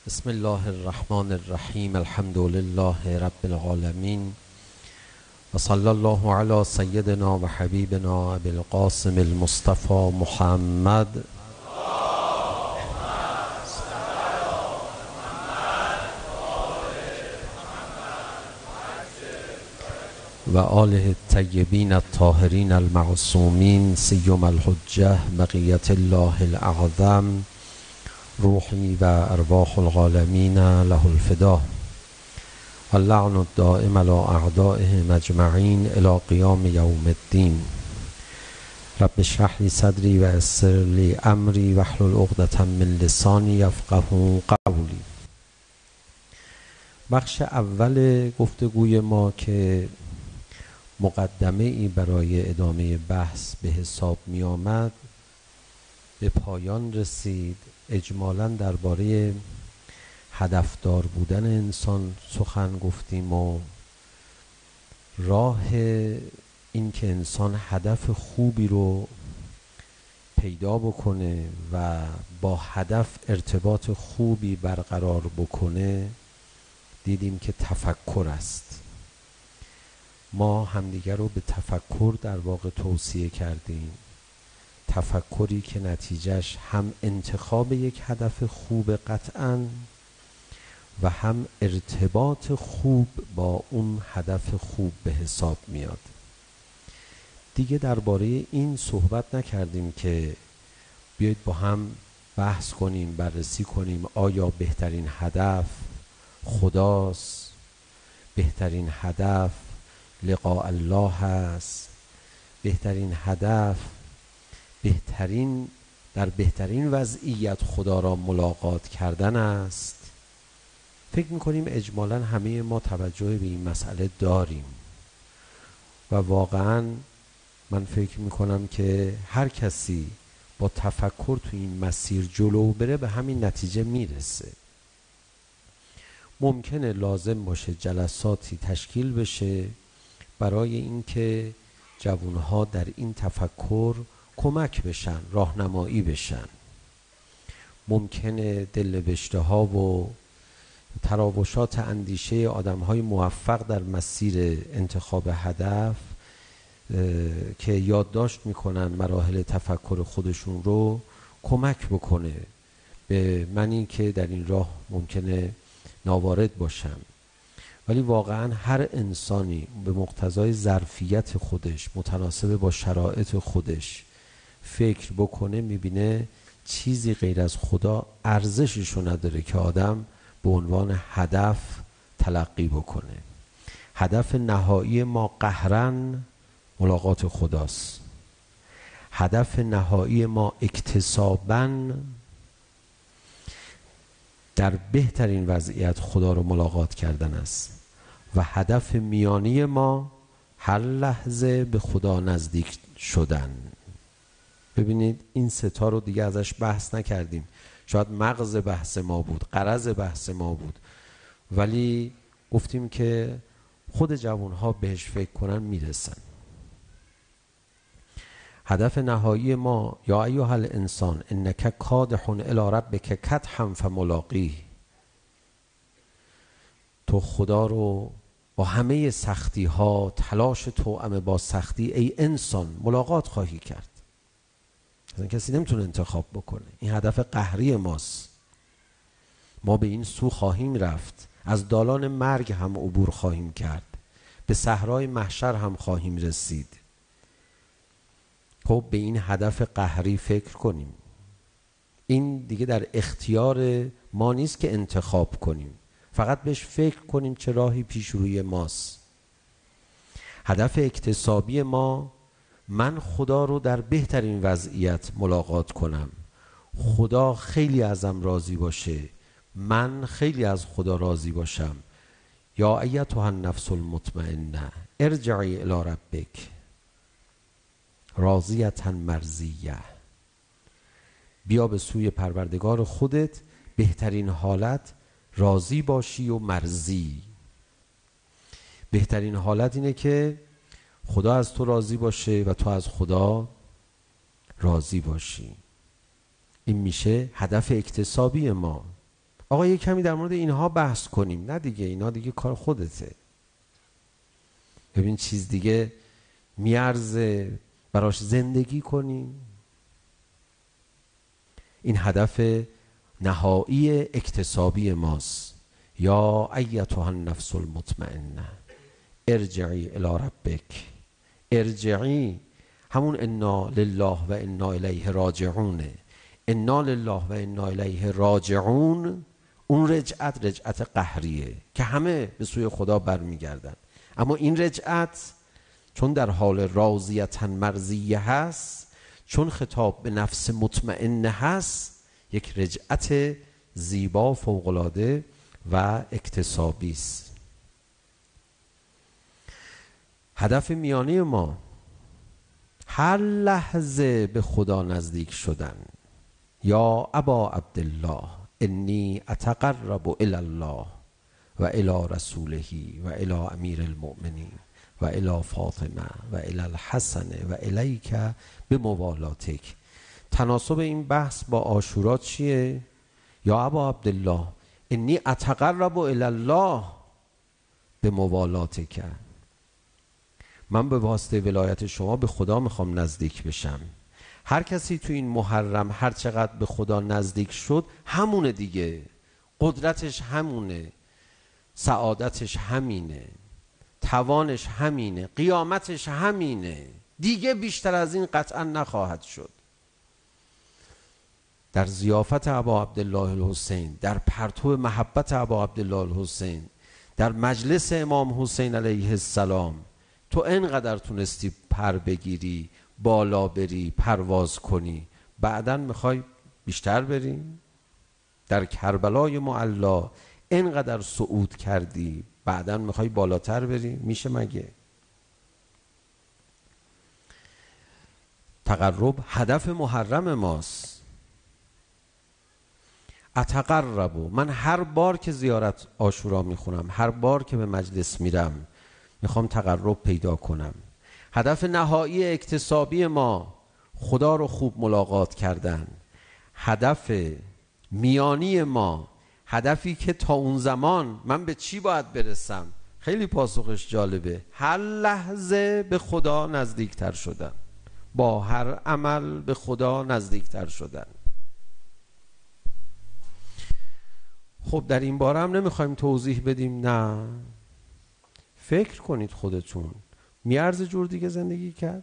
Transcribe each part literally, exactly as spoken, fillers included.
بسم الله الرحمن الرحیم. الحمد لله رب العالمین و صلی الله علی سیدنا و حبیبنا ابی القاسم المصطفى محمد و آله الطیبین الطاهرین المعصومین سیما الحجة بقیة الله الاعظم روحی و ارواح العالمین له الفدا و اللعن الدائم علی اعدائهم اجمعین الی قیام یوم الدین. رب اشرح لی صدری و یسر لی امری واحلل عقدة من لسانی یفقهوا قولی. بخش اول گفتگوی ما که مقدمه ای برای ادامه بحث به حساب می آمد به پایان رسید. اجمالاً درباره هدفدار بودن انسان سخن گفتیم و راه این که انسان هدف خوبی رو پیدا بکنه و با هدف ارتباط خوبی برقرار بکنه دیدیم که تفکر است. ما همدیگر رو به تفکر در واقع توصیه کردیم، تفکری که نتیجهش هم انتخاب یک هدف خوب قطعاً و هم ارتباط خوب با اون هدف خوب به حساب میاد. دیگه درباره این صحبت نکردیم که بیایید با هم بحث کنیم، بررسی کنیم آیا بهترین هدف خداست، بهترین هدف لقاء الله هست، بهترین هدف بهترین در بهترین وضعیت خدا را ملاقات کردن است. فکر میکنیم اجمالاً همه ما توجه به این مسئله داریم و واقعاً من فکر میکنم که هر کسی با تفکر تو این مسیر جلو بره به همین نتیجه میرسه. ممکنه لازم باشه جلساتی تشکیل بشه برای اینکه جوانها در این تفکر کمک بشن، راهنمایی بشن. ممکنه دلنوشته ها و تراوشات اندیشه آدم های موفق در مسیر انتخاب هدف که یادداشت میکنن مراحل تفکر خودشون رو کمک بکنه به منی که در این راه ممکنه ناوارد باشم. ولی واقعا هر انسانی به مقتضای ظرفیت خودش متناسب با شرایط خودش فکر بکنه میبینه چیزی غیر از خدا ارزششو نداره که آدم به عنوان هدف تلقی بکنه. هدف نهایی ما قهرن ملاقات خداست. هدف نهایی ما اکتساباً در بهترین وضعیت خدا رو ملاقات کردن است و هدف میانی ما هر لحظه به خدا نزدیک شدن. ببینید این ستا رو دیگه ازش بحث نکردیم، شاید مغز بحث ما بود، غرض بحث ما بود، ولی گفتیم که خود جوانها بهش فکر کنن میرسن. هدف نهایی ما یا ایها الانسان انک کادح الی ربک کدحا فملاقیه. تو خدا رو با همه سختی ها، تلاش توأم با سختی ای انسان ملاقات خواهی کرد. اصلا کسی نمیتونه انتخاب بکنه. این هدف قهری ماست. ما به این سو خواهیم رفت، از دالان مرگ هم عبور خواهیم کرد، به صحرای محشر هم خواهیم رسید. خب به این هدف قهری فکر کنیم. این دیگه در اختیار ما نیست که انتخاب کنیم، فقط بهش فکر کنیم چه راهی پیش روی ماست. هدف اکتسابی ما من خدا رو در بهترین وضعیت ملاقات کنم، خدا خیلی ازم راضی باشه، من خیلی از خدا راضی باشم. یا ایتها النفس المطمئنه ارجعی الی ربک راضیة مرضیه. بیا به سوی پروردگار خودت بهترین حالت راضی باشی و مرضی. بهترین حالت اینه که خدا از تو راضی باشه و تو از خدا راضی باشی. این میشه هدف اکتسابی ما. آقا یه کمی در مورد اینها بحث کنیم. نه دیگه، اینا دیگه کار خودته. ببین چیز دیگه میارزه براش زندگی کنیم. این هدف نهایی اکتسابی ماست. یا ایتها النفس المطمئنه ارجعی الی ربک. ارجعی همون انا لله و انا الیه راجعونه. انا لله و انا الیه راجعون، اون رجعت رجعت قهریه که همه به سوی خدا برمیگردن. اما این رجعت چون در حال راضیتا مرضیه هست، چون خطاب به نفس مطمئنه هست، یک رجعت زیبا فوق‌العاده و اکتسابی است. هدف میانی ما هر لحظه به خدا نزدیک شدن. یا ابا عبدالله انی اتقرب الی الله و الی رسوله و الی امیر المؤمنین و الی فاطمه و الی الحسن و الیک بموالاتک. تناسب این بحث با عاشورا چیه؟ یا ابا عبدالله انی اتقرب الی الله بموالاتک. من به واسطه ولایت شما به خدا میخوام نزدیک بشم. هر کسی تو این محرم هر چقدر به خدا نزدیک شد همونه دیگه، قدرتش همونه، سعادتش همینه، توانش همینه، قیامتش همینه، دیگه بیشتر از این قطعا نخواهد شد. در ضیافت ابا عبدالله الحسین، در پرتو محبت ابا عبدالله الحسین، در مجلس امام حسین علیه السلام، تو انقدر تونستی پر بگیری، بالا بری، پرواز کنی، بعداً میخوای بیشتر بری؟ در کربلای معلا انقدر صعود کردی، بعداً میخوای بالاتر بری؟ میشه مگه؟ تقرب هدف محرم ماست. اتقرب، من هر بار که زیارت عاشورا میخونم، هر بار که به مجلس میرم، میخوام تقرب پیدا کنم. هدف نهایی اکتسابی ما خدا رو خوب ملاقات کردن. هدف میانی ما، هدفی که تا اون زمان من به چی باید برسم؟ خیلی پاسخش جالبه. هر لحظه به خدا نزدیکتر شدن، با هر عمل به خدا نزدیکتر شدن. خب در این باره هم نمیخوایم توضیح بدیم، نه، فکر کنید خودتون. میارزه جور دیگه زندگی کرد؟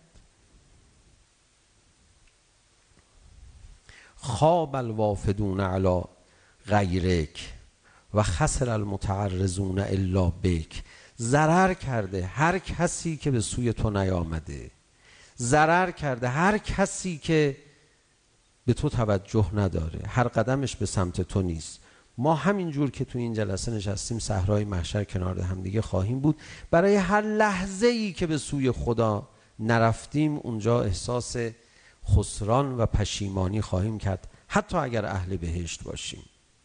خواب الوافدون علی غیرک و خسر المتعرضون الا بک. ضرر کرده هر کسی که به سوی تو نیامده، ضرر کرده هر کسی که به تو توجه نداره، هر قدمش به سمت تو نیست. ما همین جور که تو این جلسه نشستیم صحرای محشر کنار هم دیگه خواهیم بود. برای هر لحظه ای که به سوی خدا نرفتیم اونجا احساس خسران و پشیمانی خواهیم کرد، حتی اگر اهل بهشت باشیم.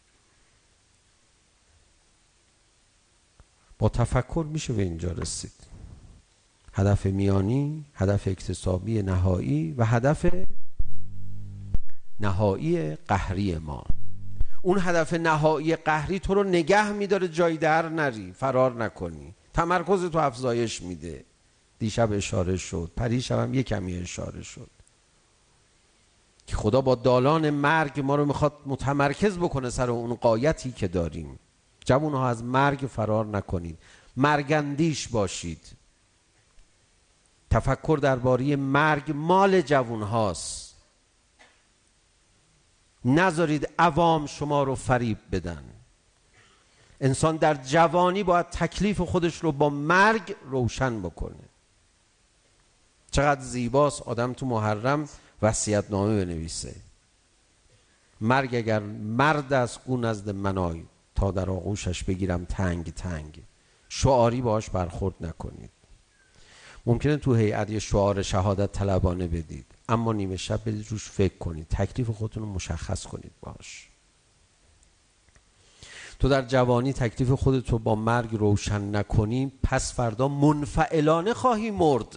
با تفکر میشه به اینجا رسید. هدف میانی، هدف اکتسابی نهایی و هدف نهایی قهری ما. اون هدف نهایی قهری تو رو نگه میداره جای در نری، فرار نکنی، تمرکز تو افزایش میده. دیشب اشاره شد، پریشب هم یک کمی اشاره شد که خدا با دالان مرگ ما رو میخواد متمرکز بکنه سر اون غایتی که داریم. جوانها از مرگ فرار نکنید، مرگندیش باشید. تفکر درباره مرگ مال جوانهاست. نذارید عوام شما رو فریب بدن. انسان در جوانی باید تکلیف خودش رو با مرگ روشن بکنه. چقدر زیباست آدم تو محرم وصیت‌نامه بنویسه: مرگ اگر مرد از او نزد من آی، تا در آغوشش بگیرم تنگ تنگ. شعاری باهاش برخورد نکنید. ممکنه تو هیئت یه شعار شهادت طلبانه بدید، اما نیمه شب بدید روش فکر کنید، تکلیف خودتون رو مشخص کنید باهاش. تو در جوانی تکلیف خودت رو با مرگ روشن نکنی، پس فردا منفعلانه خواهی مرد.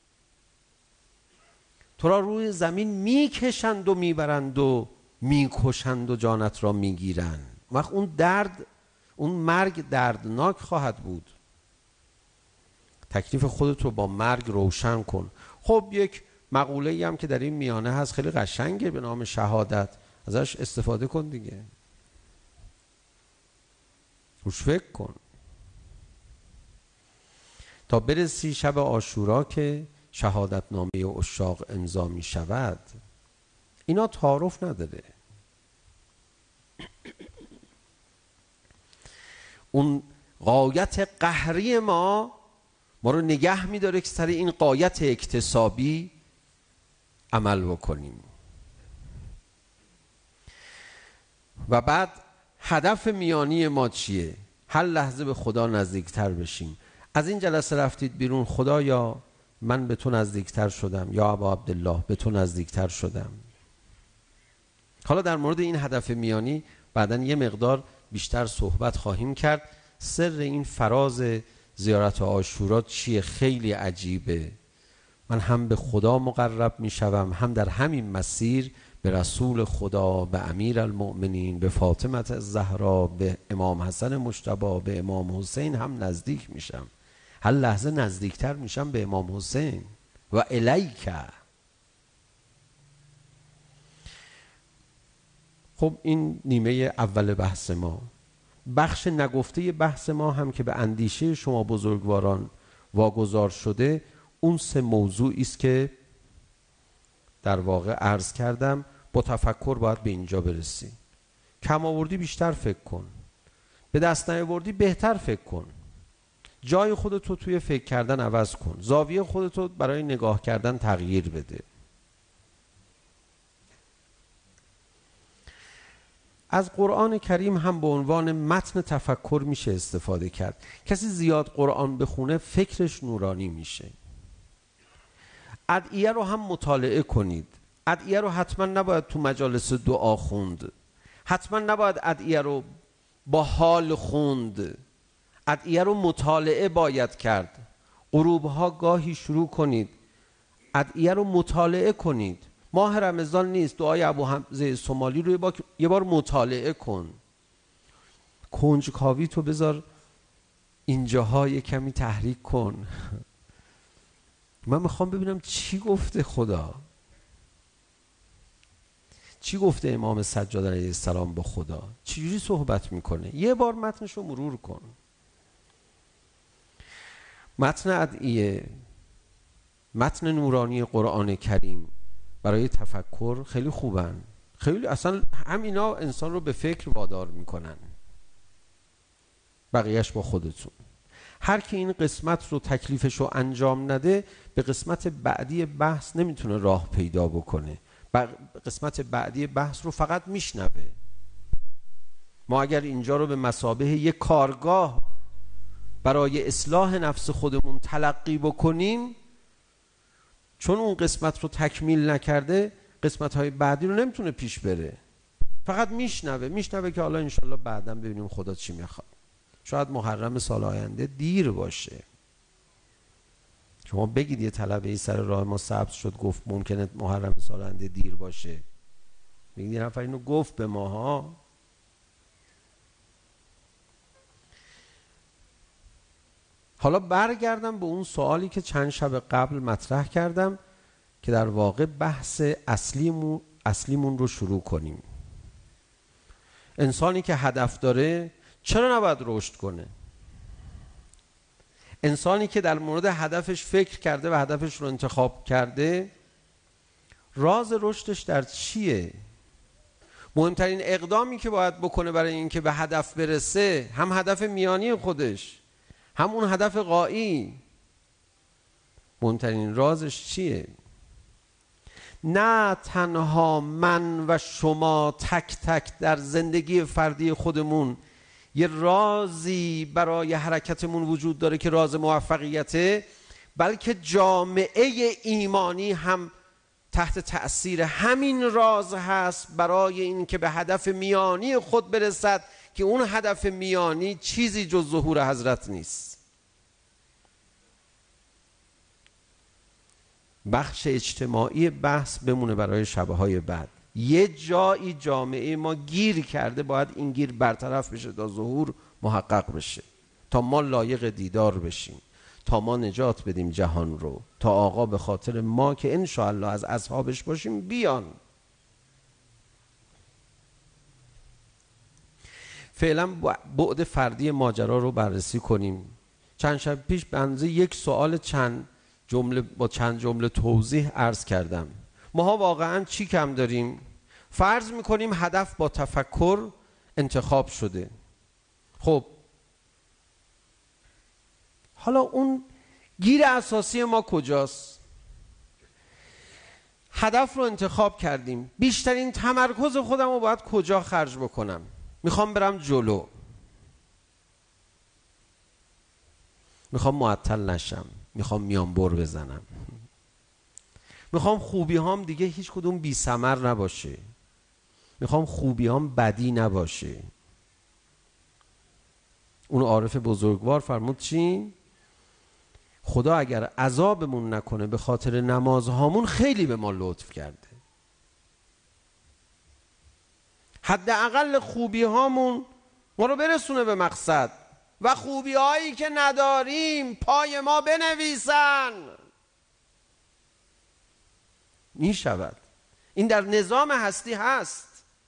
تو را روی زمین میکشند و میبرند و میکشند و جانت را میگیرند. وقت اون درد، اون مرگ دردناک خواهد بود. تکلیف خودت رو با مرگ روشن کن. خب یک مقوله‌ای هم که در این میانه هست خیلی قشنگه به نام شهادت، ازش استفاده کن دیگه، روش فکر کن تا برسی شب عاشورا که شهادت نامه عشاق امضا می شود. اینا تعارف نداره. اون غایت قهری ما ما رو نگه می داره که سر این غایت اکتسابی عمل بکنیم. و بعد هدف میانی ما چیه؟ هر لحظه به خدا نزدیکتر بشیم. از این جلسه رفتید بیرون، خدایا من به تو نزدیکتر شدم، یا ابا عبدالله به تو نزدیکتر شدم. حالا در مورد این هدف میانی بعداً یه مقدار بیشتر صحبت خواهیم کرد. سر این فراز زیارت عاشورا چیه؟ خیلی عجیبه. من هم به خدا مقرب می شوم، هم در همین مسیر به رسول خدا، به امیر المؤمنین، به فاطمه الزهرا، به امام حسن مجتبی، به امام حسین هم نزدیک میشم. هر لحظه نزدیکتر میشم به امام حسین. و الیک. خب این نیمه اول بحث ما. بخش نگفته بحث ما هم که به اندیشه شما بزرگواران واگذار شده، اون سه موضوعی است که در واقع عرض کردم. با تفکر باید به اینجا برسی. کم آوردی بیشتر فکر کن، به دست نیاوردی بهتر فکر کن، جای خودتو توی فکر کردن عوض کن، زاویه خودتو برای نگاه کردن تغییر بده. از قرآن کریم هم به عنوان متن تفکر میشه استفاده کرد. کسی زیاد قرآن بخونه فکرش نورانی میشه. ادعیه رو هم مطالعه کنید. ادعیه رو حتما نباید تو مجالس دعا خوند، حتما نباید ادعیه رو با حال خوند، ادعیه رو مطالعه باید کرد. غروبها گاهی شروع کنید، ادعیه رو مطالعه کنید. ماه رمضان نیست، دعای ابو حمزه صومالی رو یه بار, یه بار مطالعه کن. کنجکاوی تو بذار اینجاها یه کمی تحریک کن. من میخوام ببینم چی گفته خدا، چی گفته امام سجاد علیه السلام با خدا، چجوری صحبت میکنه. یه بار متنش رو مرور کن. متن ادعیه، متن نورانی قرآن کریم برای تفکر خیلی خوبن. خیلی اصلا همینا انسان رو به فکر وادار میکنن. بقیهش با خودتون. هر کی این قسمت رو تکلیفش رو انجام نده به قسمت بعدی بحث نمیتونه راه پیدا بکنه. قسمت بعدی بحث رو فقط میشنوه. ما اگر اینجا رو به مثابه یک کارگاه برای اصلاح نفس خودمون تلقی بکنیم، چون اون قسمت رو تکمیل نکرده قسمت های بعدی رو نمیتونه پیش بره. فقط میشنوه میشنوه که حالا انشالله بعداً ببینیم خدا چی میخواد. شاید محرم سال آینده دیر باشه. شما بگید یه طلبه ای سر راه ما ثبت شد گفت ممکنه محرم سال آینده دیر باشه. بگید یه نفر اینو گفت به ماها. حالا برگردم به اون سوالی که چند شب قبل مطرح کردم که در واقع بحث اصلیمون اصلیمون رو شروع کنیم. انسانی که هدف داره چرا نباید رشد کنه؟ انسانی که در مورد هدفش فکر کرده و هدفش رو انتخاب کرده، راز رشدش در چیه؟ مهمترین اقدامی که باید بکنه برای اینکه به هدف برسه، هم هدف میانی خودش هم اون هدف غایی، مهمترین رازش چیه؟ نه تنها من و شما تک تک در زندگی فردی خودمون یه رازی برای حرکتمون وجود داره که راز موفقیته، بلکه جامعه ایمانی هم تحت تأثیر همین راز هست برای این که به هدف میانی خود برسد که اون هدف میانی چیزی جز ظهور حضرت نیست. بخش اجتماعی بحث بمونه برای شبهای بعد. یه جایی جامعه ما گیر کرده، باید این گیر برطرف بشه تا ظهور محقق بشه، تا ما لایق دیدار بشیم، تا ما نجات بدیم جهان رو، تا آقا به خاطر ما که انشاءالله از اصحابش باشیم بیان. فعلا بعد فردی ماجرا رو بررسی کنیم. چند شب پیش به اندازه یک سوال چند جمله با چند جمله توضیح عرض کردم. ماها واقعا چی کم داریم؟ فرض میکنیم هدف با تفکر انتخاب شده. خب حالا اون گیر اساسی ما کجاست؟ هدف رو انتخاب کردیم، بیشترین تمرکز خودم رو باید کجا خرج بکنم؟ میخوام برم جلو، میخوام معطل نشم، میخوام میانبر بزنم، میخوام خوبی هام دیگه هیچ کدوم بی ثمر نباشه، میخوام خوبی هام بدی نباشه. اون عارف بزرگوار فرمود چی؟ خدا اگر عذابمون نکنه به خاطر نمازهامون خیلی به ما لطف کرده. حداقل خوبی هامون ما رو برسونه به مقصد و خوبی هایی که نداریم پای ما بنویسن. می شود. این در نظام هستی هست.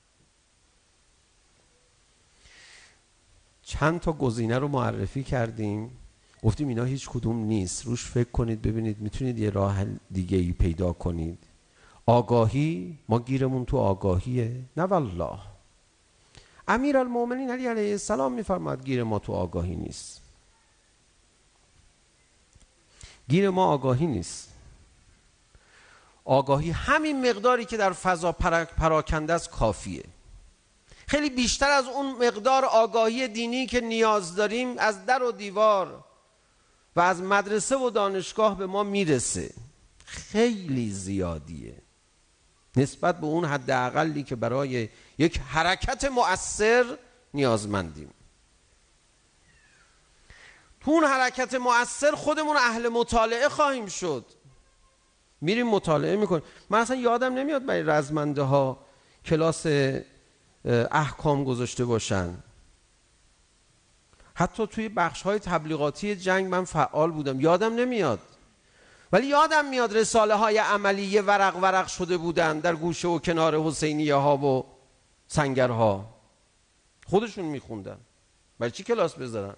چند تا گزینه رو معرفی کردیم، گفتیم اینا هیچ کدوم نیست، روش فکر کنید ببینید میتونید یه راه دیگه ای پیدا کنید. آگاهی، ما گیرمون تو آگاهیه؟ نه والله. امیرالمومنین علی علیه السلام میفرماد گیر ما تو آگاهی نیست. گیر ما آگاهی نیست. آگاهی همین مقداری که در فضا پراکنده است کافیه. خیلی بیشتر از اون مقدار آگاهی دینی که نیاز داریم از در و دیوار و از مدرسه و دانشگاه به ما میرسه. خیلی زیادیه نسبت به اون حد اقلی که برای یک حرکت مؤثر نیازمندیم. تو اون حرکت مؤثر خودمون اهل مطالعه خواهیم شد. میریم مطالعه میکنیم. من اصلا یادم نمیاد برای رزمنده ها کلاس احکام گذاشته باشن. حتی توی بخش های تبلیغاتی جنگ من فعال بودم، یادم نمیاد. ولی یادم میاد رساله های عملیه ورق ورق شده بودن در گوشه و کنار حسینیه ها و سنگرها. خودشون میخوندن. برای چی کلاس بذارن؟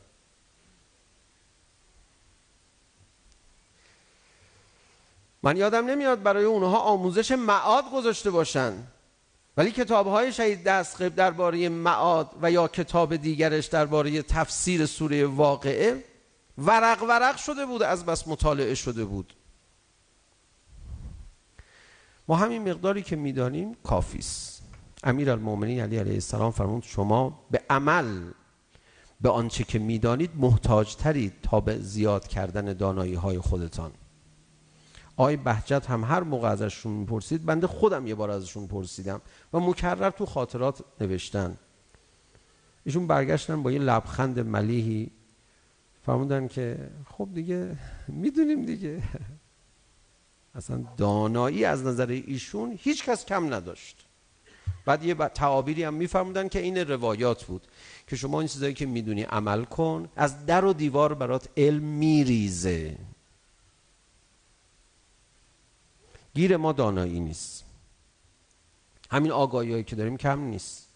من یادم نمیاد برای اونها آموزش معاد گذاشته باشن. ولی کتاب‌های شهید دستقیب درباره معاد و یا کتاب دیگرش درباره تفسیر سوره واقعه ورق ورق شده بود، از بس مطالعه شده بود. ما همین مقداری که میدانیم کافی است. امیرالمومنین علی علیه السلام فرمود شما به عمل به آنچه که میدانید محتاج ترید تا به زیاد کردن دانایی های خودتان. آقای بهجت هم هر موقع ازشون میپرسید، بنده خودم یه بار ازشون پرسیدم و مکرر تو خاطرات نوشتن. ایشون برگشتن با یه لبخند ملیحی فرمودن که خب دیگه میدونیم دیگه. اصلا دانایی از نظر ایشون هیچ کس کم نداشت. بعد یه تعابیری هم میفرمودن که این روایات بود که شما این چیزایی که میدونی عمل کن، از در و دیوار برات علم میریزه. گیر ما دانایی نیست. همین آگاهی هایی که داریم کم نیست.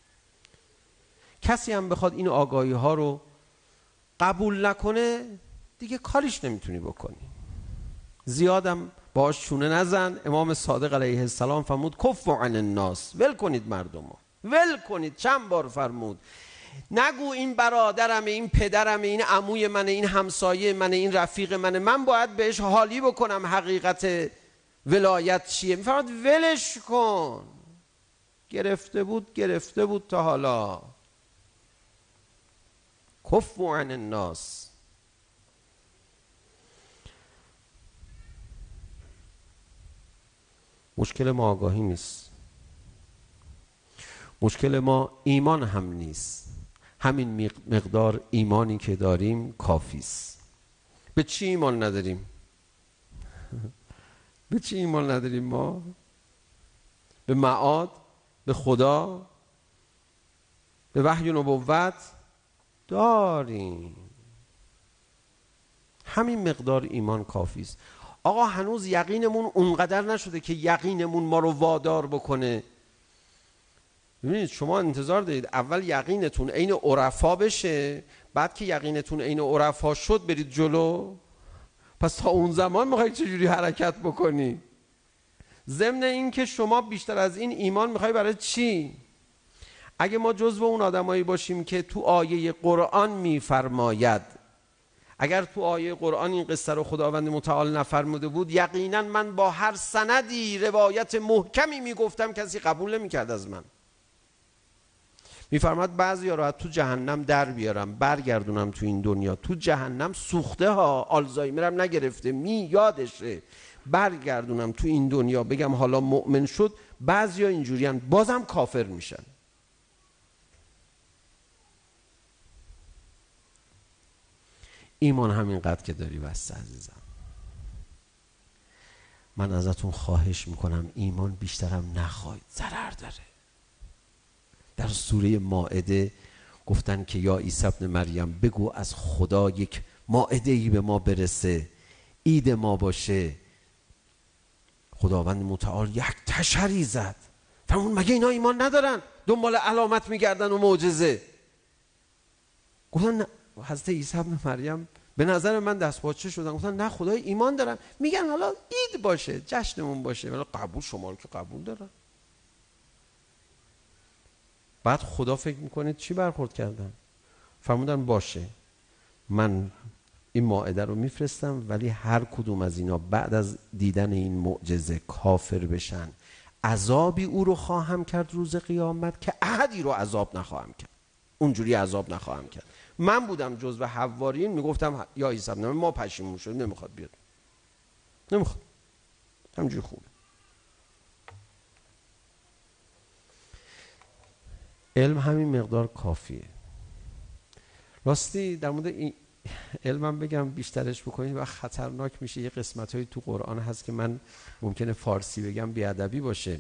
کسی هم بخواد این آگاهی ها رو قبول نکنه دیگه کاریش نمیتونی بکنی. زیادم باش چونه نزن. امام صادق علیه السلام فرمود کفوا عن الناس، ول کنید مردمو، ول کنید. چند بار فرمود نگو این برادرمه، این پدرمه، این عموی منه، این همسایه منه، این رفیق منه، من باید بهش حالی بکنم حقیقت ولایت چیه. میفرماد ولش کن. گرفته بود گرفته بود تا حالا. کفوا عن الناس. مشکل ما آگاهی نیست. مشکل ما ایمان هم نیست. همین مقدار ایمانی که داریم کافیست. به چی ایمان نداریم؟ به چی ایمان نداریم ما؟ به معاد، به خدا، به وحی و نبوت داریم. همین مقدار ایمان کافی است. آقا هنوز یقینمون اونقدر نشده که یقینمون ما رو وادار بکنه. ببینید شما انتظار دارید اول یقینتون عین عرفا بشه، بعد که یقینتون عین عرفا شد برید جلو؟ پس تا اون زمان میخواید چجوری حرکت بکنی؟ ضمن این که شما بیشتر از این ایمان میخوای برای چی؟ اگه ما جزو اون آدمایی باشیم که تو آیه قرآن میفرماید، اگر تو آیه قرآن این قصه رو خداوند متعال نفرموده بود، یقینا من با هر سندی روایت محکمی میگفتم کسی قبول نمیکرد از من. میفرماد بعضیا رو تو جهنم در بیارم برگردونم تو این دنیا، تو جهنم سوخته ها، آلزایمرم نگرفته، می یادشه، برگردونم تو این دنیا بگم حالا مؤمن شد، بعضیا اینجوریان بازم کافر میشن. ایمان همینقدر که داری بسته عزیزم. من ازتون خواهش میکنم ایمان بیشترم نخواید، ضرر داره. در سوره مائده گفتن که یا عیسی ابن مریم بگو از خدا یک مائده‌ای به ما برسه، عید ما باشه. خداوند متعال یک تشری زد، فرمود مگه اینا ایمان ندارن؟ دنبال علامت میگردن و معجزه. گفتن نه. حضرت عیسی ابن مریم به نظر من دستپاچه شدن، گفتن نه خدای ایمان دارن، میگن حالا عید باشه، جشنمون باشه، ولی قبول شما رو که قبول دارن. بعد خدا فکر میکنید چی برخورد کردن؟ فرمودن باشه من این مائده رو میفرستم، ولی هر کدوم از اینا بعد از دیدن این معجزه کافر بشن، عذابی او رو خواهم کرد روز قیامت که احدی رو عذاب نخواهم کرد، اونجوری عذاب نخواهم کرد. من بودم جزو حوارین میگفتم یا عیسی ابن ما پشیمون شد، نمیخواد بیاد، نمیخواد، همجوری خوبه. علم همین مقدار کافیه. راستی در مورد این علمم بگم بیشترش بکنید و خطرناک میشه. یه قسمت هایی تو قرآن هست که من ممکنه فارسی بگم بیادبی باشه،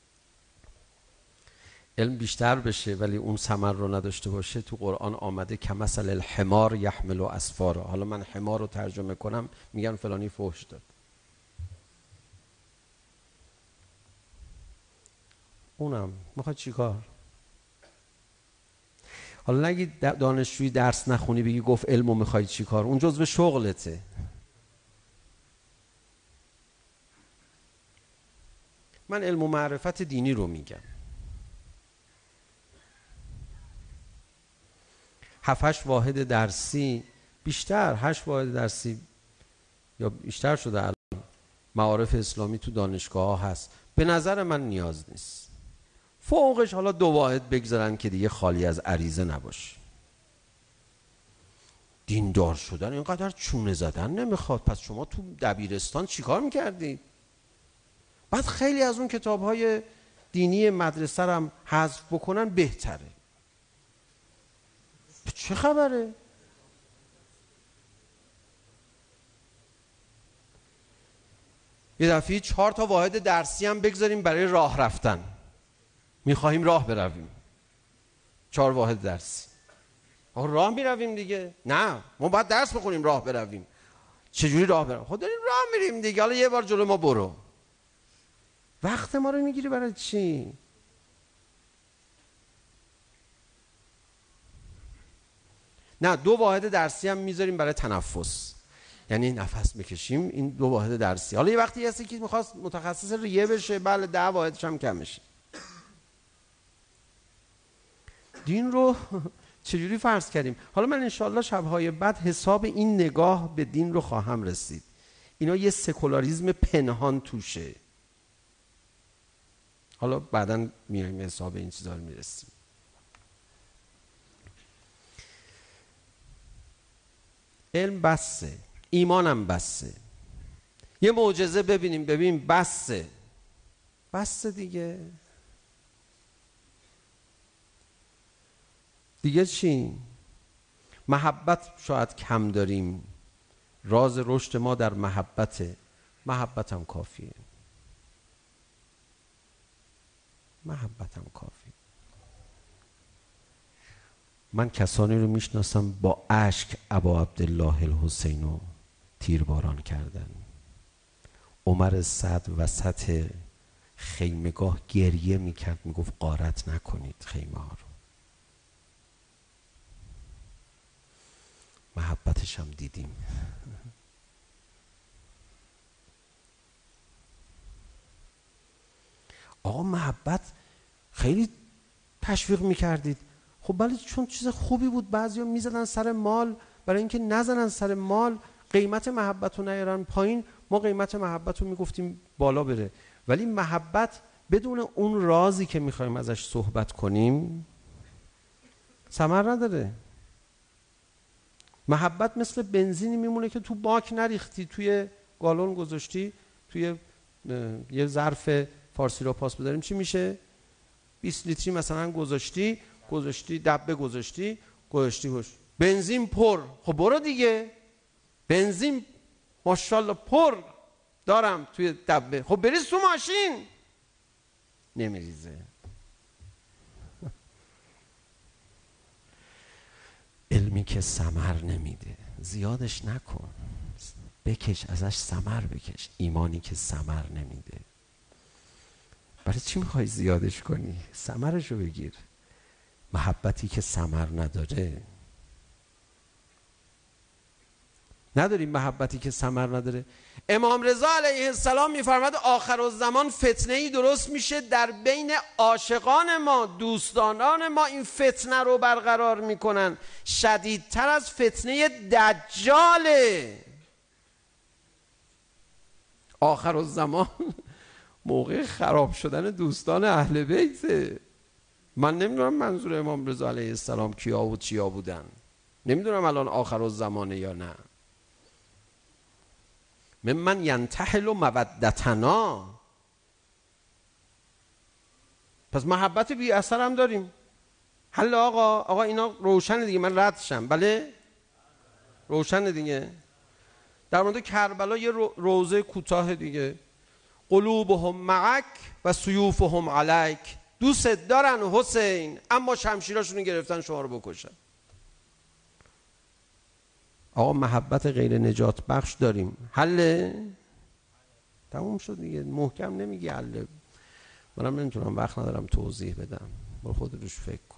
علم بیشتر بشه ولی اون ثمر رو نداشته باشه. تو قرآن آمده کمثل الحمار یحمل اسفارا. حالا من حمار رو ترجمه کنم میگن فلانی فحش داد. اونم میخواد چیکار؟ حالا نگی دانشجوی درس نخونی بگی گفت علمو میخوای چی کار، اون جزو شغلته. من علم و معرفت دینی رو میگم. هفت هشت واحد درسی، بیشتر هشت واحد درسی یا بیشتر شده الان معارف اسلامی تو دانشگاه ها هست. به نظر من نیاز نیست. فوقش حالا دو واحد بگذارن که دیگه خالی از عریضه نباشه. دیندار شدن اینقدر چونه زدن نمیخواد. پس شما تو دبیرستان چیکار میکردی؟ بعد خیلی از اون کتاب‌های دینی مدرسه رو هم حذف بکنن بهتره. چه خبره؟ یه دفعه چهار تا واحد درسی هم بگذاریم برای راه رفتن. میخواهیم راه برویم. چهار واحد درسی. آخه راه میرویم دیگه. نه ما باید درس بخونیم راه برویم. چجوری راه برویم؟ خود داریم راه میریم دیگه. حالا یه بار جلو ما برو. وقت ما رو میگیری برای چی؟ نه دو واحد درسی هم میذاریم برای تنفس. یعنی نفس بکشیم. این دو واحد درسی. حالا یه وقتی هستی که میخواست متخصص ریه بشه، بله ده واحدش هم کمشه. دین رو چجوری فرض کردیم؟ حالا من انشاءالله شبهای بعد حساب این نگاه به دین رو خواهم رسید. اینا یه سکولاریزم پنهان توشه. حالا بعداً میایم حساب این چیزا رو میرسیم. علم بسه، ایمانم بسه. یه معجزه ببینیم ببین بسه. بسه دیگه. دیگه چی؟ محبت شاید کم داریم. راز رشد ما در محبته. محبت هم کافیه. محبتم کافی. من کسانی رو میشناسم با اشک ابا عبدالله الحسین رو تیرباران کردن. عمر سعد وسط خیمگاه گریه میکرد، میگفت غارت نکنید خیمه ها رو. محبتش هم دیدیم. آقا محبت خیلی تشویق میکردید. خب بله چون چیز خوبی بود. بعضیا میزدن سر مال، برای اینکه نزنن سر مال قیمت محبت رو نیارن پایین، ما قیمت محبت رو میگفتیم بالا بره. ولی محبت بدون اون رازی که میخوایم ازش صحبت کنیم ثمر نداره. محبت مثل بنزینی میمونه که تو باک نریختی، توی گالون گذاشتی، توی یه ظرف فارسی رو پاس بداریم چی میشه؟ بیست لیتری مثلا گذاشتی گذاشتی دبه گذاشتی گذاشتی گوش بنزین پر. خب برو دیگه، بنزین ماشاءالله پر دارم توی دبه، خب بریز تو ماشین. نمیریزه. علمی که ثمر نمیده زیادش نکن، بکش ازش ثمر بکش. ایمانی که ثمر نمیده برای چی میخوای زیادش کنی؟ ثمرشو بگیر. محبتی که ثمر نداره نداریم. محبتی که ثمر نداره. امام رضا علیه السلام میفرماد آخرالزمان فتنه ای درست میشه در بین عاشقان ما، دوستانان ما. این فتنه رو برقرار میکنن، شدیدتر از فتنه دجاله. آخرالزمان موقع خراب شدن دوستان اهل بیته. من نمیدونم منظور امام رضا علیه السلام کیا و چیا بودن، نمیدونم الان آخرالزمانه یا نه. من ینتحل مودتنا. پس محبت بی اثر هم داریم. حل آقا آقا اینا روشن دیگه، من رد شم. بله روشن دیگه. در مورد کربلا یه روزه کوتاه دیگه. قلوبهم معک و سیوفهم علیک. دوست دارن حسین اما شمشیراشونو گرفتن شما رو بکشن. آقا محبت غیر نجات بخش داریم. حله؟ تموم شد دیگه. محکم نمیگی حله. منم نمیتونم، وقت ندارم توضیح بدم، برو خود روش فکر کن.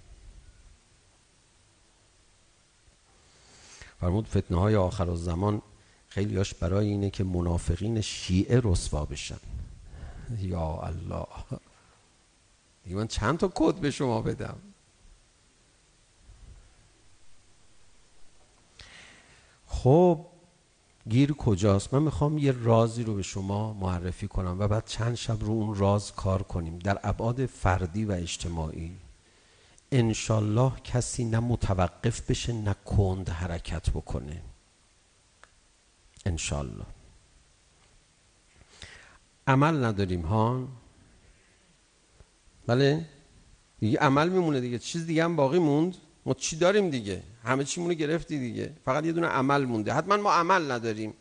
فرمود فتنه های آخر الزمان خیلی هاش برای اینه که منافقین شیعه رسوا بشن. یا الله، دیگه من چند تا کد به شما بدم؟ خب گیر کجاست؟ من میخوام یه رازی رو به شما معرفی کنم و بعد چند شب رو اون راز کار کنیم در ابعاد فردی و اجتماعی. انشالله کسی نه متوقف بشه نه کند حرکت بکنه. انشالله. عمل نداریم ها. بله دیگه عمل میمونه دیگه، چیز دیگه هم باقی موند؟ ما چی داریم دیگه؟ همه چی مونه گرفتی دیگه، فقط یه دونه عمل مونده. حتما ما عمل نداریم.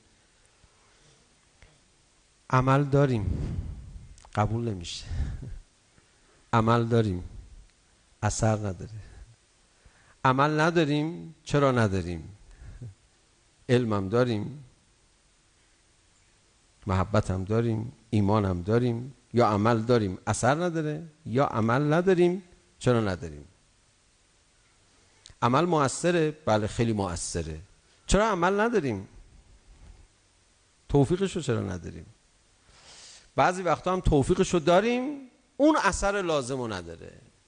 عمل داریم قبول نمیشه. عمل داریم اثر نداره. عمل نداریم چرا نداریم؟ علمم داریم، محبتم داریم، ایمانم داریم، یا عمل داریم اثر نداره، یا عمل نداریم چرا نداریم؟ عمل مؤثره؟ بله خیلی مؤثره. چرا عمل نداریم؟ توفیقشو چرا نداریم؟ بعضی وقتا هم توفیقشو داریم اون اثر لازمو نداره.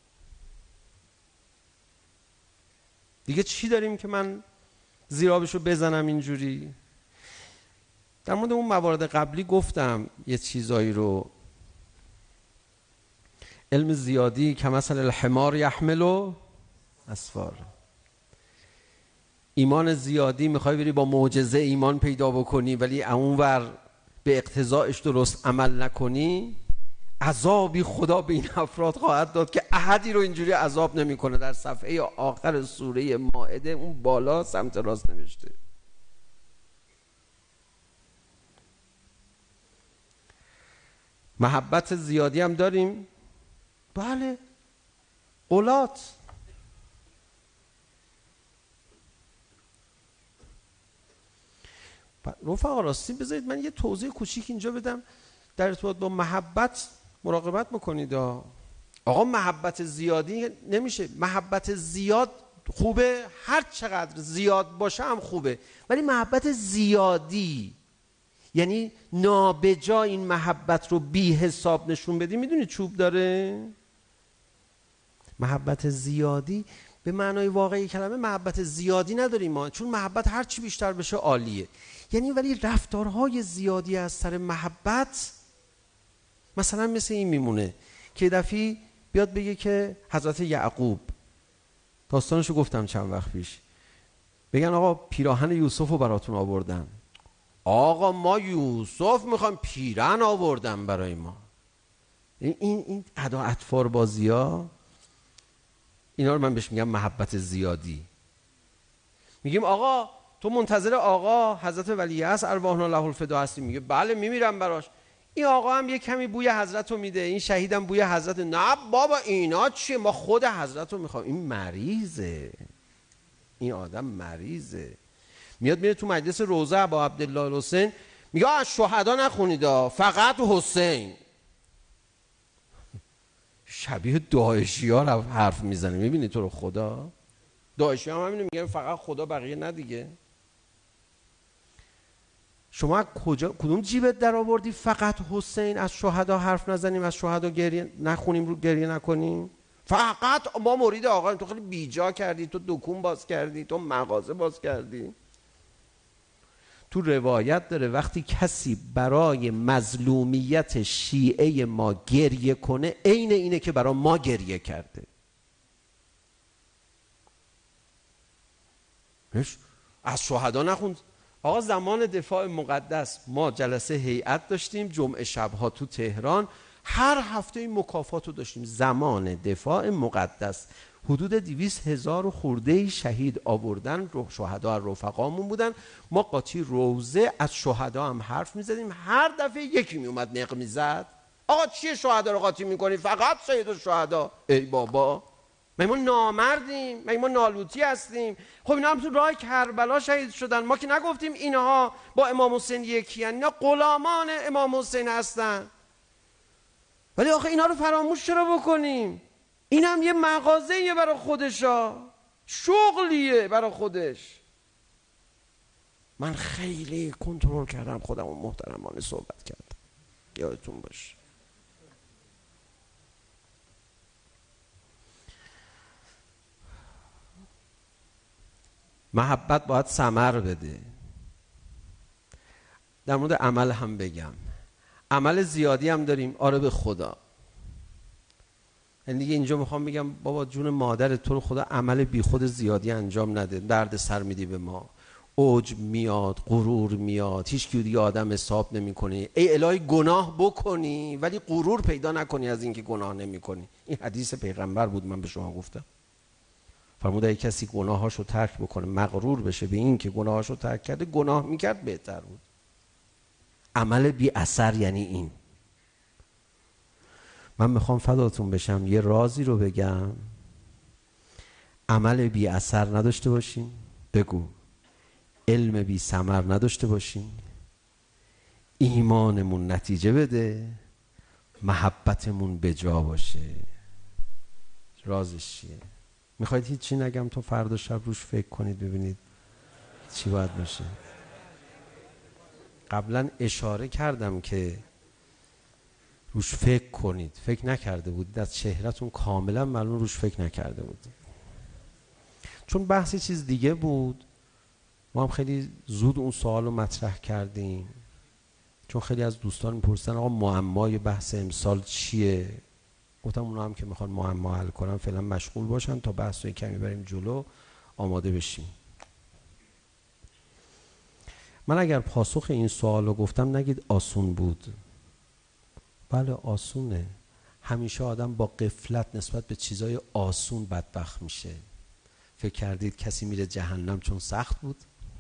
دیگه چی داریم که من زیرابشو بزنم اینجوری؟ در مورد اون موارد قبلی گفتم یه چیزایی رو. علم زیادی که مثل الحمار یحملو اسفار. ایمان زیادی میخوای بری با معجزه ایمان پیدا بکنی ولی اونور به اقتضاعش درست عمل نکنی، عذابی خدا به این افراد خواهد داد که احدی رو اینجوری عذاب نمیکنه. در صفحه آخر سوره مائده اون بالا سمت راست نوشته. محبت زیادی هم داریم. بله، قولات. رفقا راستی بذارید من یه توضیح کوچیک اینجا بدم در ارتباط با محبت. مراقبت میکنید آقا، محبت زیادی نمیشه. محبت زیاد خوبه، هر چقدر زیاد باشه هم خوبه، ولی محبت زیادی یعنی نابجا این محبت رو بی حساب نشون بدی، میدونی چوب داره؟ محبت زیادی به معنای واقعی کلمه محبت زیادی نداریم ما، چون محبت هر چی بیشتر بشه عالیه. یعنی ولی رفتارهای زیادی از سر محبت مثلا مثل این میمونه که دفعی بیاد بگه که حضرت یعقوب، داستانشو گفتم چند وقت پیش، بگن آقا پیراهن یوسف رو براتون آوردن. آقا ما یوسف میخوایم، پیراهن آوردن برای ما. این این ادا اطفار بازی ها، اینا رو من بهش میگم محبت زیادی. میگیم آقا تو منتظر آقا حضرت ولیعصر ارواحنا له الفدا هستی، میگه بله میمیرم براش. این آقا هم یه کمی بوی حضرت رو میده، این شهیدم بوی حضرت. نه بابا اینا چیه، ما خود حضرت رو میخوام. این مریضه، این آدم مریضه. میاد میره تو مجلس روضه ابا عبدالله الحسین، میگه از شهدا نخونید فقط حسین. شبیه داعشی ها حرف میزنه. میبینی تو رو خدا، داعشی هم همینو میگن فقط خدا بقیه نه دیگه. شما کجا کدوم جیبت در آوردی فقط حسین؟ از شهدا حرف نزنیم، از شهدا گریه نخونیم، رو گریه نکنیم؟ فقط ما مرید آقاییم. تو خیلی بیجا کردی، تو دکون باز کردی، تو مغازه باز کردی. تو روایت داره وقتی کسی برای مظلومیت شیعه ما گریه کنه، عین اینه که برای ما گریه کرده. از شهدا نخوند. آقا زمان دفاع مقدس ما جلسه هیئت داشتیم جمعه شبها تو تهران، هر هفته این مکافات رو داشتیم. زمان دفاع مقدس حدود دویست هزار خورده شهید آوردن، شهدا رفقامون بودن. ما قاطی روزه از شهدا هم حرف میزدیم، هر دفعه یکی میومد نق میزد. آقا چیه شهدا رو قاطی میکنی؟ فقط سید الشهدا. ای بابا، ما ما نامردیم؟ ما ما نالوتی هستیم؟ خب اینا هم تو راه کربلا شهید شدن. ما که نگفتیم اینها با امام حسین یکی ان، اینا غلامان امام حسین هستن. ولی آخه اینا رو فراموش چرا بکنیم؟ این هم یه مغازه‌ایه برای خودشا، شغلیه برای خودش. من خیلی کنترل کردم خودم و محترمانه صحبت کردم، یادتون باشه. محبت باید ثمر بده. در مورد عمل هم بگم، عمل زیادی هم داریم، آره به خدا. یعنی دیگه اینجا میخوام بگم بابا جون مادر تو رو خدا عمل بی خود زیادی انجام نده، درد سر میدی به ما. عجب میاد، غرور میاد، هیچ کی دیگه آدم حساب نمیکنی. ای الهی گناه بکنی ولی غرور پیدا نکنی از اینکه گناه نمیکنی. این حدیث پیغمبر بود، من به شما گفتم. فرمود اگه کسی گناهاشو ترک بکنه مغرور بشه به این که گناهاشو ترک کرده، گناه میکرد بهتر بود. عمل بی اثر یعنی این. من میخوام فداتون بشم یه رازی رو بگم. عمل بی اثر نداشته باشین، بگو. علم بی ثمر نداشته باشین، ایمانمون نتیجه بده، محبتمون به جا باشه. رازش چیه؟ میخواید هیچی نگم تا فردا شب روش فکر کنید ببینید چی باید باشه. قبلا اشاره کردم که روش فکر کنید، فکر نکرده بودید، از چهرهتون کاملا معلوم روش فکر نکرده بودید. چون بحثی چیز دیگه بود، ما هم خیلی زود اون سوال رو مطرح کردیم. چون خیلی از دوستان میپرسن آقا معمای بحث امسال چیه؟ گفتم اونا هم که میخوان معما حل کنن فعلا مشغول باشن تا بحث رو کمی بریم جلو، آماده بشیم. من اگر پاسخ این سوال رو گفتم نگید آسون بود. بله آسونه. همیشه آدم با غفلت نسبت به چیزای آسون بدبخت میشه. فکر کردید کسی میره جهنم چون سخت بود؟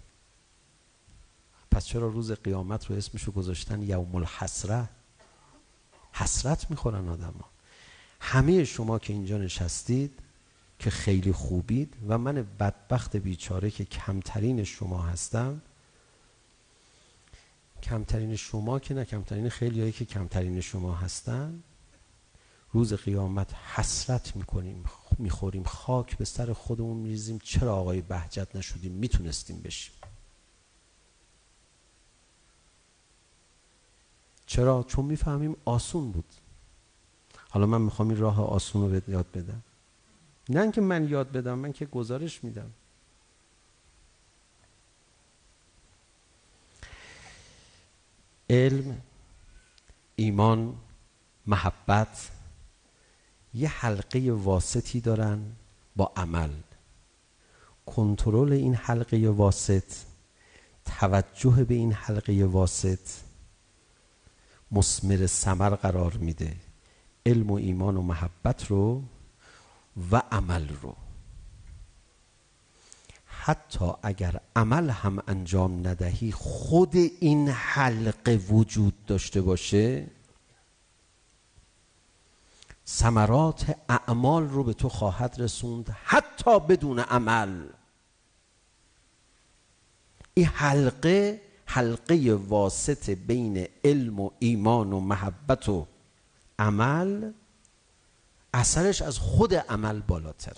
پس چرا روز قیامت رو اسمشو گذاشتن یوم الحسره؟ حسرت میخورن آدم ها. همه شما که اینجا نشستید که خیلی خوبید و من بدبخت بیچاره که کمترین شما هستم، کمترین شما که نه، کمترین خیلی هایی که کمترین شما هستن، روز قیامت حسرت میکنیم، میخوریم، خاک به سر خودمون میریزیم چرا آقای بهجت نشدیم، میتونستیم بشیم. چرا؟ چون میفهمیم آسون بود. حالا من میخوام این راه آسون رو بهت یاد بدم، نه اینکه من یاد بدم، من که گزارش میدم. علم، ایمان، محبت یه حلقه واسطی دارن با عمل. کنترل این حلقه واسط، توجه به این حلقه واسط مثمر ثمر قرار میده علم و ایمان و محبت رو و عمل رو. حتی اگر عمل هم انجام ندهی، خود این حلقه وجود داشته باشه، ثمرات اعمال رو به تو خواهد رسوند حتی بدون عمل. این حلقه، حلقه واسط بین علم و ایمان و محبت و عمل، اثرش از خود عمل بالاتره.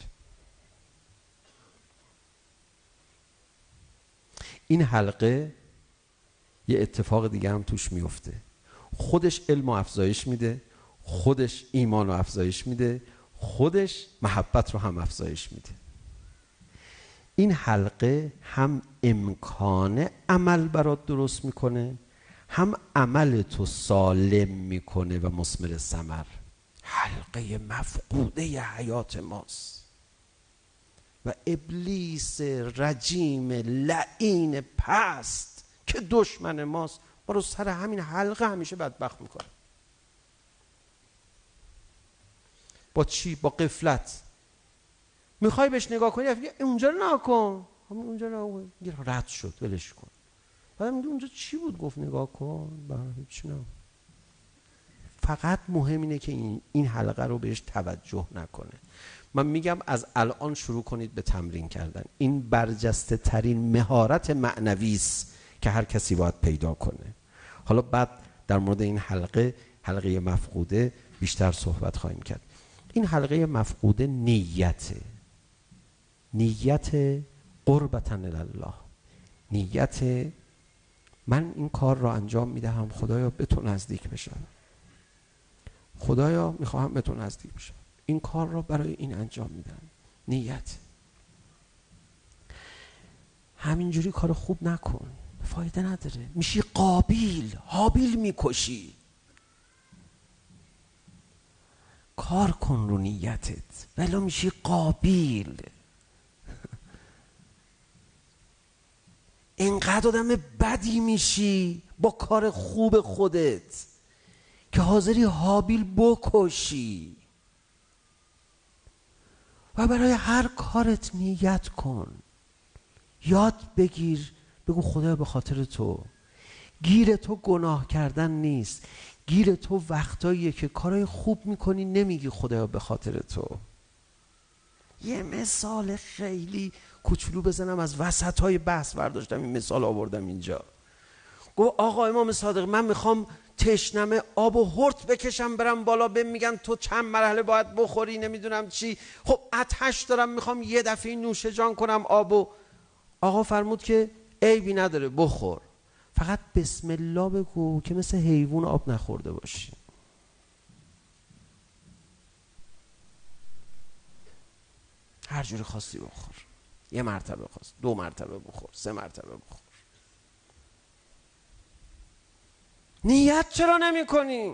این حلقه یه اتفاق دیگه هم توش میفته، خودش علم و افزایش میده، خودش ایمان و افزایش میده، خودش محبت رو هم افزایش میده. این حلقه هم امکان عمل برات درست میکنه، هم عمل تو سالم میکنه و مثمر ثمر. حلقه مفقوده حیات ماست و ابلیس رجیم لعین پست که دشمن ماست ما رو سر همین حلقه همیشه بدبخت میکنه. با چی؟ با غفلت. میخوای بهش نگاه کنی اونجا رو نکن، اونجا رو رد شد ولش کن. بعد میگه اونجا چی بود گفت نگاه کن، بعد هیچ نه. فقط مهم اینه که این این حلقه رو بهش توجه نکنه. من میگم از الان شروع کنید به تمرین کردن. این برجسته ترین مهارت معنوی است که هر کسی باید پیدا کنه. حالا بعد در مورد این حلقه، حلقه مفقوده، بیشتر صحبت خواهیم کرد. این حلقه مفقوده نیته، نیت قربتاً الله، نیت من این کار را انجام میدهم خدایا به تو نزدیک بشم، خدایا میخواهم به تو نزدیک بشم، این کار را برای این انجام میدم. نیت. همینجوری کار خوب نکن، فایده نداره، میشی قابیل، حابیل میکشی. کار کن رو نیتت ولی میشی قابیل. اینقدر آدم بدی میشی با کار خوب خودت که حاضری حابیل بکشی. و برای هر کارت نیت کن، یاد بگیر، بگو خدا به خاطر تو. گیر تو گناه کردن نیست، گیر تو وقتاییه که کارهای خوب میکنی نمیگی خدا به خاطر تو. یه مثال خیلی کوچولو بزنم، از وسط های بحث برداشتم این مثال آوردم اینجا. گفت آقا امام صادق من میخوام تشنمه آب و هرت بکشم برم بالا، بهم میگن تو چند مرحله باید بخوری نمیدونم چی، خب آتش دارم میخوام یه دفعه نوشه جان کنم آبو. آقا فرمود که عیبی نداره بخور، فقط بسم الله بگو که مثل حیوان آب نخورده باشی. هر جوری خواستی بخور، یه مرتبه خواست، دو مرتبه بخور، سه مرتبه بخور. نیت چرا نمی کنی؟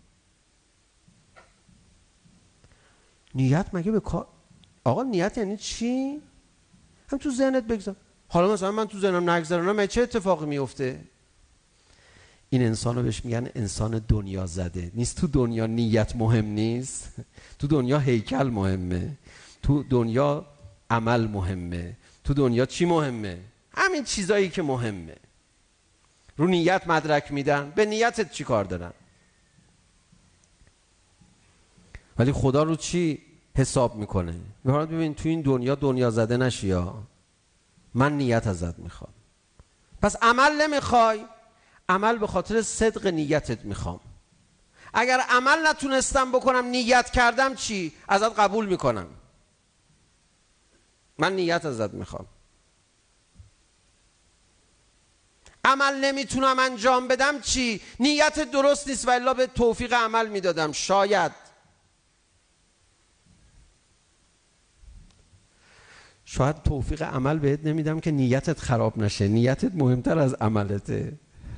نیت مگه به کار؟ آقا نیت یعنی چی؟ هم تو ذهنت بگذار. حالا مثلا من تو ذهنم نگذارم چه اتفاقی میفته؟ این انسانو بهش میگن انسان دنیا زده. نیست تو دنیا نیت مهم نیست، تو دنیا هیکل مهمه، تو دنیا عمل مهمه، تو دنیا چی مهمه؟ همین چیزایی که مهمه. رو نیت مدرک میدن، به نیتت چی کار دارن؟ ولی خدا رو چی حساب میکنه؟ میخواد ببین تو این دنیا دنیا زده نشی، یا من نیت ازت میخوام. پس عمل نمیخوای، عمل به خاطر صدق نیتت میخوام. اگر عمل نتونستم بکنم نیت کردم چی؟ ازت قبول میکنم. من نیت ازت میخوام. عمل نمیتونم انجام بدم چی؟ نیت درست نیست و الا به توفیق عمل میدادم. شاید شاید توفیق عمل بهت نمیدم که نیتت خراب نشه. نیتت مهمتر از عملته.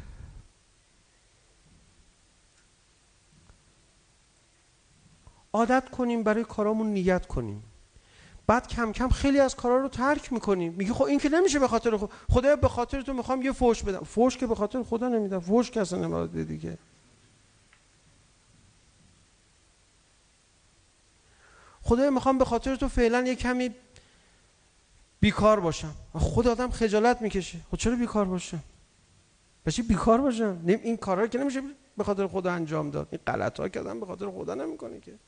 عادت کنیم برای کارامون نیت کنیم، بعد کم کم خیلی از کارا رو ترک میکنیم. میگی خب این که نمیشه به خاطر خود. خدایا به خاطر تو میخوام یه فوش بدم. فوش که به خاطر خدا نمیدم، فوش که اصلا نمیده دیگه. خدایا میخوام به خاطر تو فعلا یه کمی بیکار باشم. خود آدم خجالت میکشه. خب چرا بیکار باشم؟ بچه بیکار باشم؟ این کارا که نمیشه به خاطر خدا انجام داد. این غلطا که آدم به خاطر خدا نمیکنه که.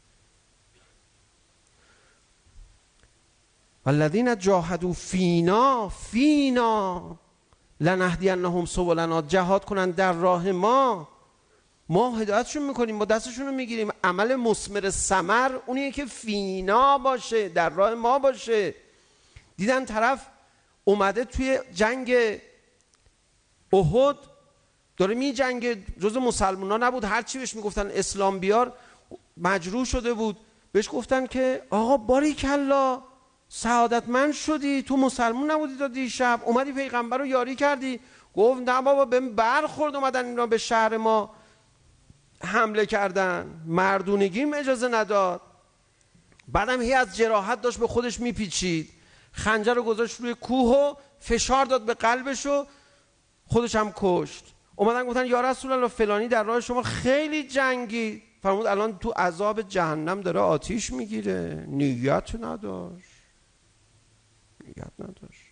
والذین جاهدوا فینا فینا لنهدینهم سبلنا. جهاد کنن در راه ما، ما هدایتشون میکنیم، ما دستشون رو میگیریم. عمل مثمر ثمر اونیه که فینا باشه، در راه ما باشه. دیدن طرف اومده توی جنگ احد داره می جنگ، جز مسلمان ها نبود، هرچی بهش میگفتن اسلام بیار مجروح شده بود. بهش گفتن که آقا باریکلا سعادتمند شدی، تو مسلمان نبودی تا دیشب اومدی پیغمبر رو یاری کردی. گفت نه بابا بهم برخورد، اومدن اینا به شهر ما حمله کردن، مردونگیم اجازه نداد. بعدم هی از جراحت داشت به خودش میپیچید، خنجر رو گذاشت روی کوه و فشار داد به قلبش و خودش هم کشت. اومدن گفتن یا رسول الله فلانی در راه شما خیلی جنگی. فرمود الان تو عذاب جهنم داره آتیش میگیره. نیت نداشت، نیت نداشت.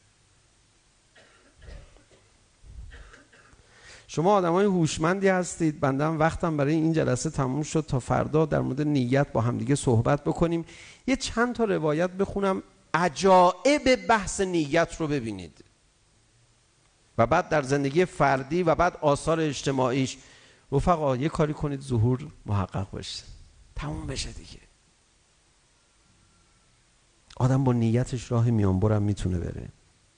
شما آدمای هوشمندی هستید. بندم وقتم برای این جلسه تموم شد. تا فردا در مورد نیت با هم دیگه صحبت بکنیم. یه چند تا روایت بخونم، عجائب بحث نیت رو ببینید و بعد در زندگی فردی و بعد آثار اجتماعیش. رفقا یه کاری کنید ظهور محقق بشه، تموم بشه دیگه. آدم با نیتش راه میانبرم میتونه بره.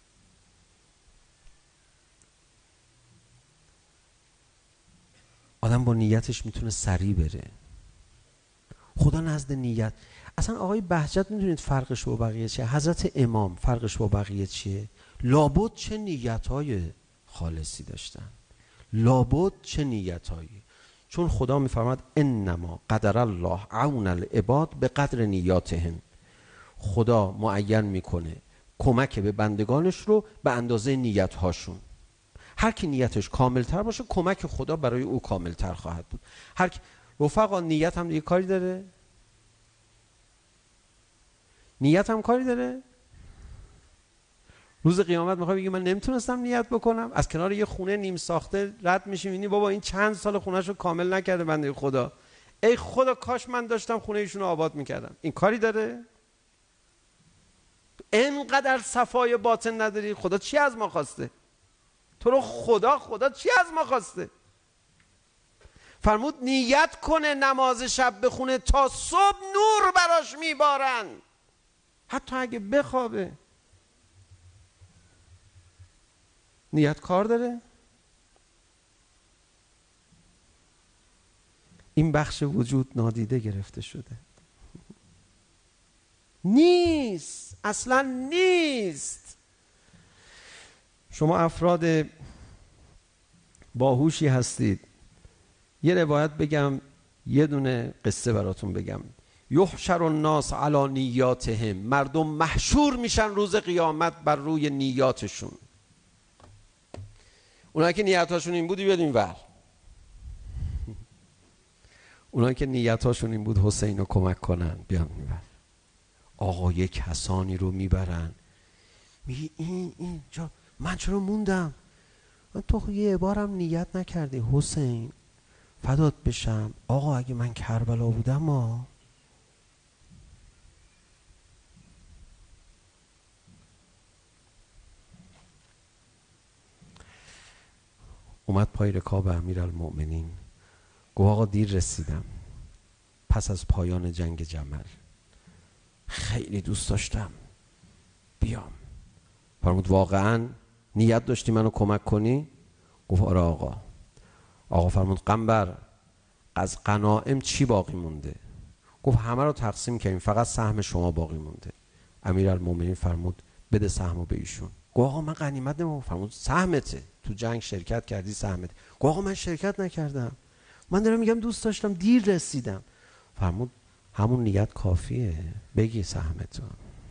آدم با نیتش میتونه سریع بره. خدا نزد نیت. اصلا آقای بهجت میدونید فرقش با بقیه چیه؟ حضرت امام فرقش با بقیه چیه؟ لابد چه نیتهای خالصی داشتن، لابد چه نیتهایی. چون خدا میفرماد انما قدر الله عون العباد به قدر نیاتهم. خدا معین میکنه کمک به بندگانش رو به اندازه نیتهاشون. هر کی نیتش کاملتر باشه کمک خدا برای او کاملتر خواهد بود. هر کی رفقا نیت هم دیگه کاری داره؟ نیت هم کاری داره؟ روز قیامت میخوای بگی من نمیتونستم نیت بکنم؟ از کنار یه خونه نیم ساخته رد میشی میبینی بابا این چند سال خونهشو کامل نکرده بنده خدا. ای خدا کاش من داشتم خونه ایشونو آباد میکردم. این کاری داره؟ اینقدر صفای باطن نداری. خدا چی از ما خواسته؟ تو رو خدا خدا چی از ما خواسته؟ فرمود نیت کنه نماز شب بخونه تا صبح نور براش میبارن، حتی اگه بخوابه. نیت کار داره؟ این بخش وجود نادیده گرفته شده. نیست، اصلا نیست. شما افراد باهوشی هستید. یه روایت بگم، یه دونه قصه براتون بگم. یحشر الناس علی نیاتهم. مردم محشور میشن روز قیامت بر روی نیاتشون. اونایی که نیتاشون این بود بیاد این ور. اونایی که نیتاشون این بود حسین رو کمک کنن بیان این ور. آقا یک کسانی رو میبرن میگی این این جا من چرا موندم؟ من تو یه بارم نیت نکردی حسین، فدات بشم. آقا اگه من کربلا بودم ما اومد پای رکاب امیرالمؤمنین، گفت آقا دیر رسیدم پس از پایان جنگ جمل، خیلی دوست داشتم بیام. فرمود واقعا نیت داشتی منو کمک کنی؟ گفت آره آقا. آقا فرمود قنبر از غنائم چی باقی مونده؟ گفت همه رو تقسیم کردیم فقط سهم شما باقی مونده. امیرالمؤمنین فرمود بده سهمو به ایشون. گفت آقا من غنیمت نمی‌خوام. فرمود سهمته، تو جنگ شرکت کردی سهمته. گفت آقا من شرکت نکردم، من دارم میگم دوست داشتم دیر رسیدم. فرمود همون نیت کافیه، بگی سهمتو.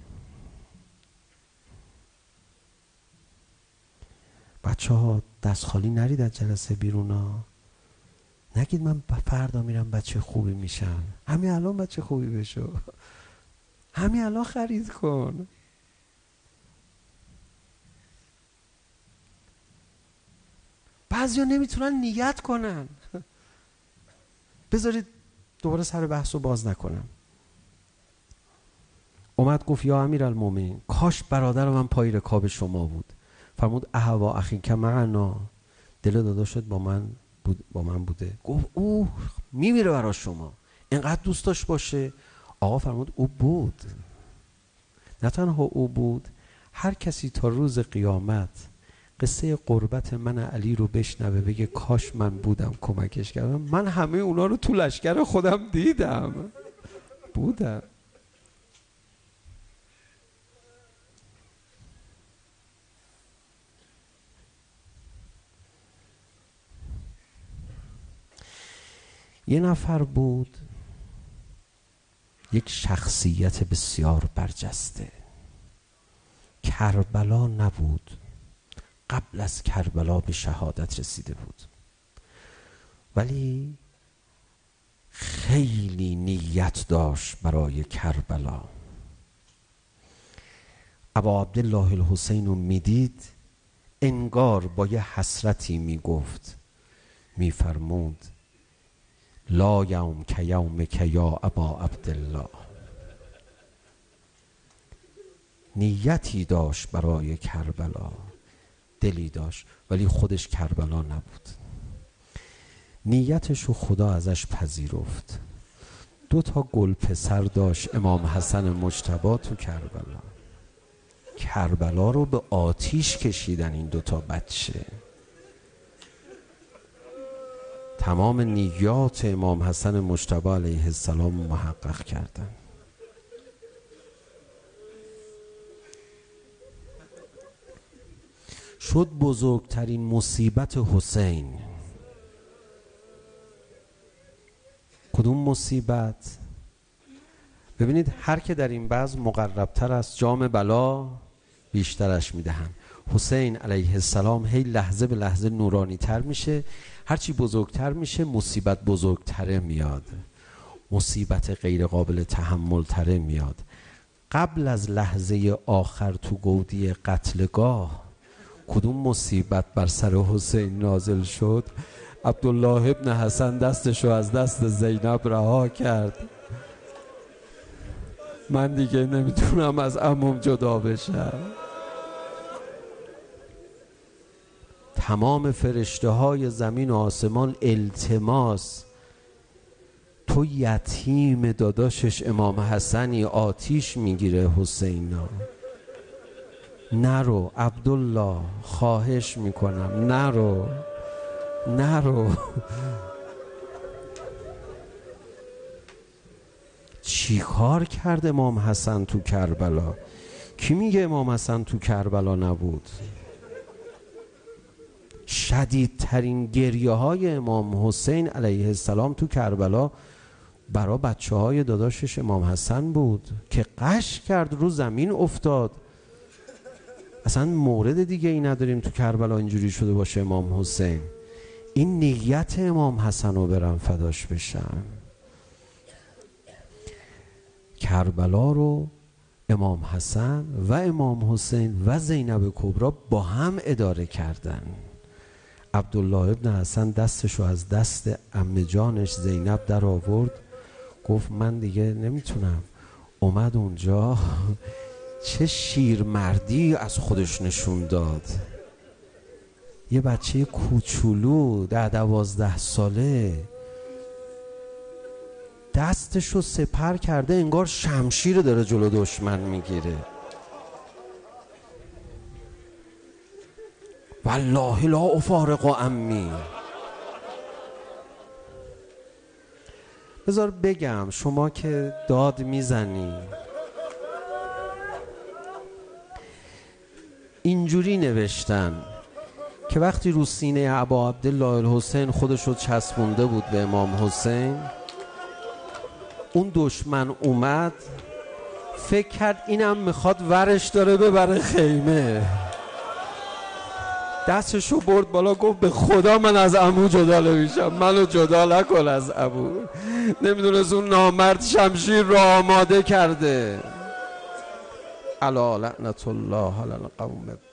بچه ها دست خالی نرید از جلسه بیرون ها. نگید من فردا میرم بچه خوبی میشم. همین الان بچه خوبی بشو، همین الان خرید کن. بعضیا نمیتونن نیت کنن. بذارید دوباره سر بحثو باز نکنم. اومد گفت یا امیرالمومنین کاش برادر من پای رکاب شما بود. فرمود اهوا اخیک معنا، دل داداشت با من بود، با من بوده. گفت او میمیره برای شما، اینقدر دوست داشت باشه. آقا فرمود او بود. نه تنها او بود، هر کسی تا روز قیامت قصه قربت من علی رو بشنوه بگه کاش من بودم کمکش کردم، من همه اونا رو تو لشکر خودم دیدم بودم. یه نفر بود، یک شخصیت بسیار برجسته. کربلا نبود، قبل از کربلا به شهادت رسیده بود، ولی خیلی نیت داشت برای کربلا. ابا عبدالله الحسین رو میدید انگار با یه حسرتی میگفت، میفرمود لا یوم که یومک یا ابا عبدالله. نیتی داشت برای کربلا، دلی داشت، ولی خودش کربلا نبود. نیتشو خدا ازش پذیرفت. دو تا گل پسر داشت امام حسن مجتبی تو کربلا. کربلا رو به آتیش کشیدن این دو تا بچه. تمام نیات امام حسن مجتبی علیه السلام محقق کردن. شد بزرگترین مصیبت حسین. کدوم مصیبت؟ ببینید هر که در این بزم مقربتر است جام بلا بیشترش میدهن. حسین علیه السلام هی لحظه به لحظه نورانی تر میشه، هرچی بزرگتر میشه مصیبت بزرگتره میاد، مصیبت غیر قابل تحمل تره میاد. قبل از لحظه آخر تو گودی قتلگاه کدوم مصیبت بر سر حسین نازل شد؟ عبدالله ابن حسن دستشو از دست زینب رها کرد. من دیگه نمیتونم از عموم جدا بشم. تمام فرشته های زمین و آسمان التماس، تو یتیم داداشش امام حسنی، آتیش میگیره حسینا، نرو عبدالله خواهش میکنم نرو نرو. چی کار کرد امام حسن تو کربلا؟ کی میگه امام حسن تو کربلا نبود؟ شدیدترین گریه های امام حسین علیه السلام تو کربلا برای بچه های داداشش امام حسن بود که قش کرد، رو زمین افتاد. اصلا مورد دیگه ای نداریم تو کربلا اینجوری شده باشه امام حسین. این نیت امام حسن رو برم فداش بشم. کربلا رو امام حسن و امام حسین و زینب کبرا با هم اداره کردن. عبدالله ابن حسن دستشو از دست عمه جانش زینب در آورد، گفت من دیگه نمیتونم. اومد اونجا چه شیرمردی از خودش نشون داد. یه بچه کوچولو ده دوازده ساله دستشو سپر کرده انگار شمشیر داره جلو دشمن میگیره. والله لا افارق عمی. بذار بگم شما که داد میزنی، اینجوری نوشتن که وقتی رو سینه ابا عبدالله الحسین خودشو چسبونده بود به امام حسین، اون دشمن اومد فکر کرد اینم میخواد ورش داره ببره خیمه، دستشو برد بالا گفت به خدا من از عمو جدا نمیشم، منو جدا نکن از عمو. نمیدونست اون نامرد شمشیر رو آماده کرده. الا لعنت الله علی القوم